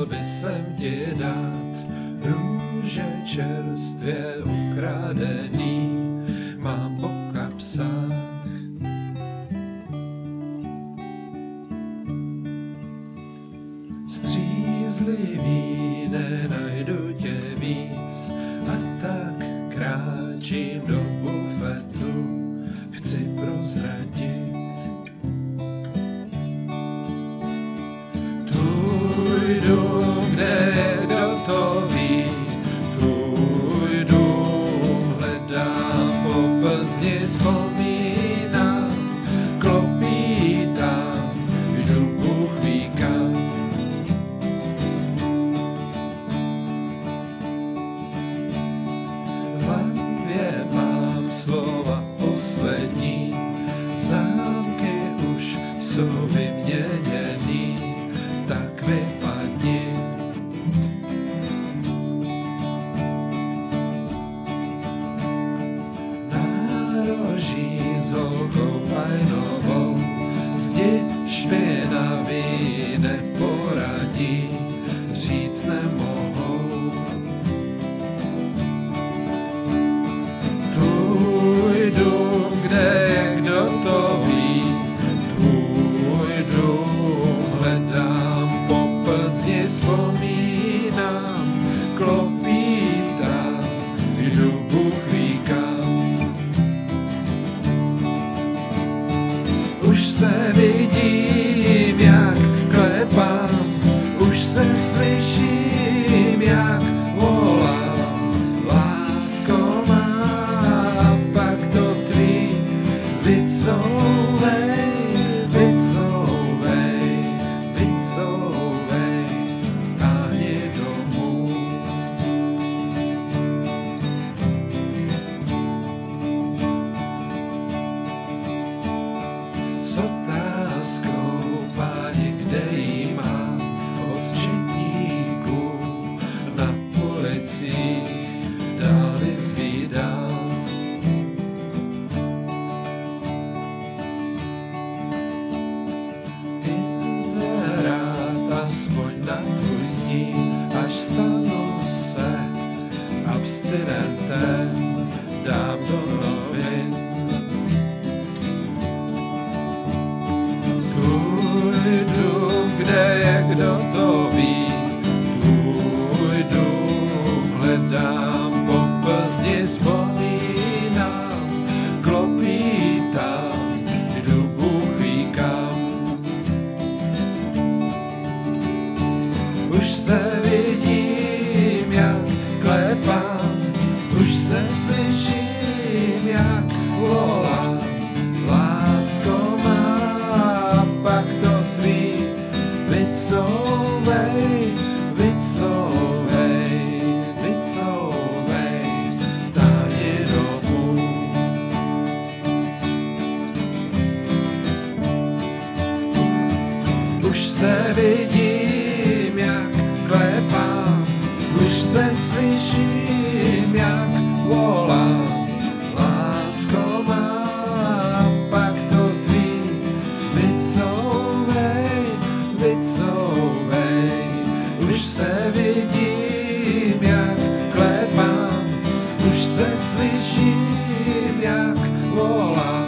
by jsem ti dát růže čerstvě ukradený, mám po kapsách. Střízlivý, nenajdu tě víc, a tak kráčím do bufetu, chci prozradit. Tvůj dům, kde kdo to ví, tvůj dům hledám, po Plzni vzpomínám, klopítám, jdu Bůh ví kam. V hlavě mám slova poslední, zámky už jsou vyměněný, tak vypadni. Nároží s holkou fajnovou, zdi špinavý neporadí, říct nemohou. Tvůj dům, kde je kdo to ví, tvůj dům hledám, po Plzni vzpomínám, klopítám, jdu Bůh ví kam. Už se vidím, jak klepám, už se slyším, jak volám, lásko má, pak to tvý, vycouvej, vycouvej, vycouvej, táhni domů. S otázkou, páni, kde jí mám, od četníků na ulicích dál vyzvídám. Inzerát aspoň na tvůj stín, až stanu se abstinentem, dám do novin. Tvůj dům, kde je kdo to ví, tvůj dům hledám, po Plzni vzpomínám, klopítám, jdu Bůh ví kam. Už se vidím, jak klepám, už se slyším, jak volám, lásko má, pak to tvý, vycouvej, vycouvej, vycouvej, táhni domů. Už se vidím, jak klepám, už se slyším, jak volám, lásko má, pak to tvý, vycouvej, vycouvej. Už se vidím, jak klepám, už se slyším, jak volám.